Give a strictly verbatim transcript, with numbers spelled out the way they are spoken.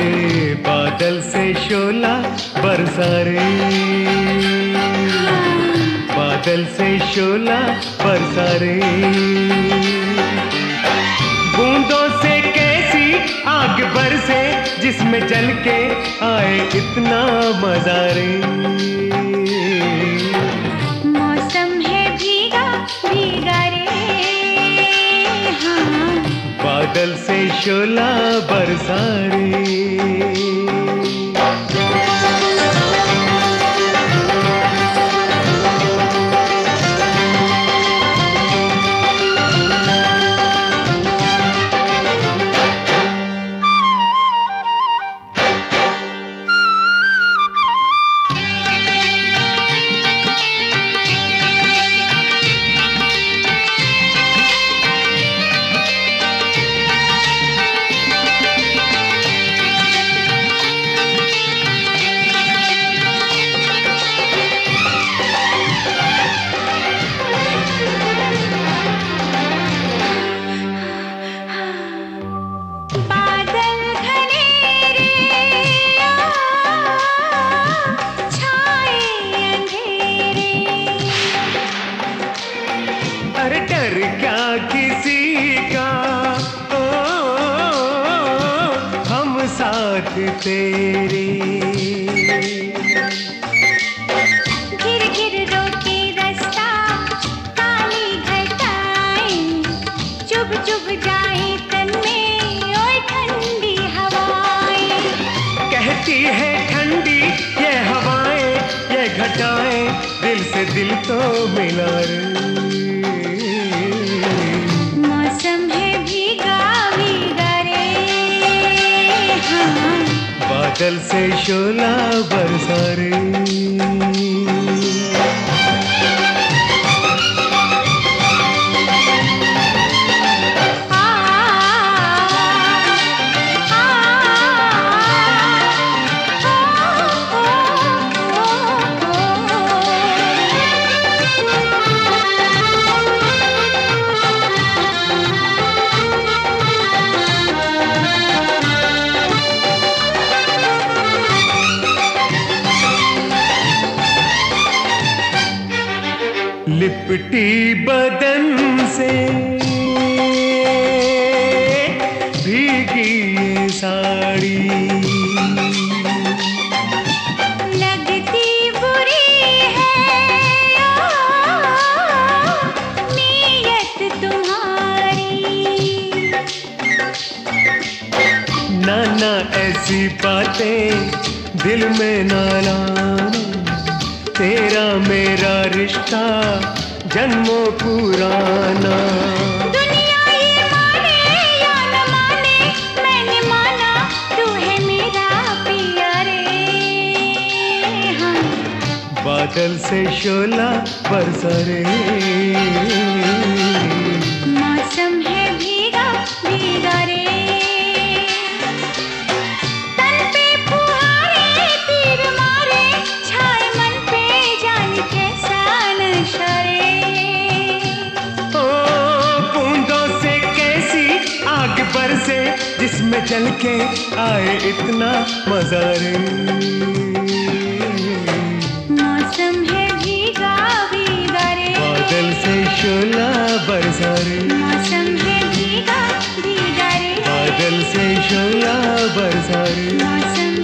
बादल से शोला बरसा रे, बादल से शोला बरसा रे। बूंदों से कैसी आग बरसे जिसमें जल के आए इतना मजा रे। मौसम है भीगा भीगा रे, हाँ। बादल से शोला बरसा रे। अरे डर क्या किसी का, ओ, हम साथ तेरे। घिर घिर रोके रास्ता काली घटाएं, चुभ चुभ जाए तन में ओए ठंडी हवाएं। कहती है ठंडी ये हवाएं ये घटाएं, दिल से दिल तो मिला रे। मौसम है भीगा भीगा रे, हाँ। बादल से शोला बरसा रे। लिपटी बदन से भीगी ये साड़ी, लगती बुरी है नीयत तुम्हारी। ना ना ऐसी बातें दिल में ना लाना, तेरा मेरा रिश्ता जन्मों पुराना। दुनिया ये माने या न माने, मैंने माना तू है मेरा पिया रे, हाँ। बादल से शोला बरसा रे। मौसम है भीगा भीगा रे, तन पे फुहारे तीर मारे, छाए मन पे जाने कैसा नशा रे। ओ बूंदों से कैसी आग बरसे जिसमें जल के आए इतना मजा रे। मौसम है भीगा भीगा रे, बादल से शोला बरसा रे। मौसम है भीगा भीगा रे, बादल से शोला बरसा रे। मौसम